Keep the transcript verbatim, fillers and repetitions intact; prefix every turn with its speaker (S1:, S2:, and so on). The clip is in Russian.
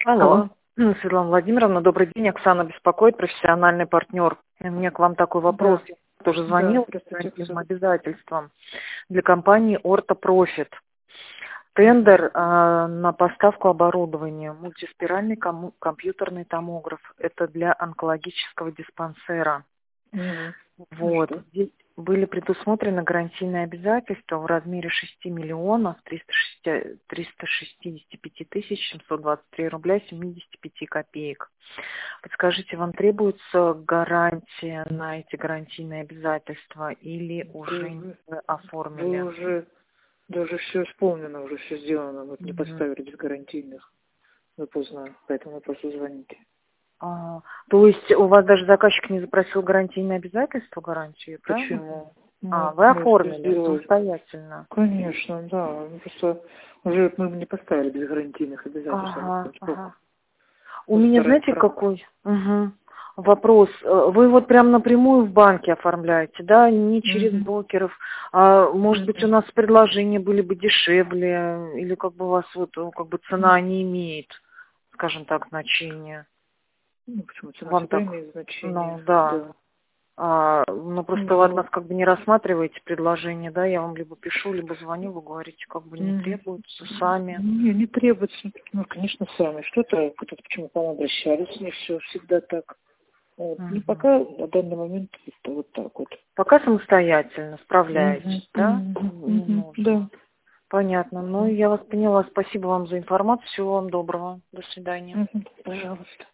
S1: Алло.
S2: Алло. М, Светлана Владимировна, добрый день. Оксана беспокоит, профессиональный партнер. И у меня к вам такой вопрос.
S1: Да,
S2: Я тоже
S1: да,
S2: звонил по
S1: здравствуйте,
S2: гарантийным
S1: Оксана.
S2: обязательствам для компании Ortho Profit.
S1: Мгм.
S2: Тендер а, на поставку оборудования, мультиспиральный кому- компьютерный томограф. Это для онкологического диспансера.
S1: Мгм. Ну
S2: Вот.
S1: что?
S2: Здесь были предусмотрены гарантийные обязательства в размере шести миллионов триста шестьдесят пять тысяч семьсот двадцать три рубля семьдесят пять копеек. Подскажите, вам требуется гарантия на эти гарантийные обязательства или
S1: Да
S2: уже
S1: вы,
S2: вы
S1: вы
S2: оформили?
S1: уже, даже все исполнено, уже все сделано, вот не
S2: Мгм.
S1: поставили без гарантийных. Вы поздно, поэтому вы просто звоните.
S2: А, то есть у вас даже заказчик не запросил гарантийные обязательства, гарантию, правильно?
S1: Почему?
S2: А,
S1: Ну,
S2: вы
S1: мы все
S2: оформили
S1: сделали.
S2: самостоятельно.
S1: Конечно, да. Ну, просто уже мы не поставили без гарантийных обязательств. а
S2: Ага,
S1: вот сколько?
S2: ага. У
S1: Мы
S2: меня,
S1: стараемся.
S2: знаете, какой Мгм. вопрос? Э, Вы вот прям напрямую в банке оформляете, да, не через
S1: Мгм.
S2: брокеров? А, может быть, у
S1: Мгм.
S2: нас предложения были бы дешевле, или как бы у вас вот э, как бы цена не имеет, скажем так, значения?
S1: Ну, почему цена
S2: Вам
S1: всегда
S2: так,
S1: имеет значение,
S2: ну да.
S1: да.
S2: А, ну просто вы от нас
S1: Вот.
S2: как бы не рассматриваете предложение, да, я вам либо пишу, либо звоню, вы говорите, как бы не
S1: Мгм.
S2: требуется, сами.
S1: Не, не требуется. Ну, конечно, сами. Что-то, кто-то почему к вам обращались, не все всегда так. Вот. Ну,
S2: Мгм.
S1: пока на данный момент это вот так вот.
S2: Пока самостоятельно
S1: Мгм.
S2: справляетесь, да?
S1: Мгм.
S2: Не
S1: Мгм. Да.
S2: нужно. Понятно. Ну, я вас поняла. Спасибо вам за информацию. Всего вам доброго. До свидания.
S1: Мгм. Пожалуйста.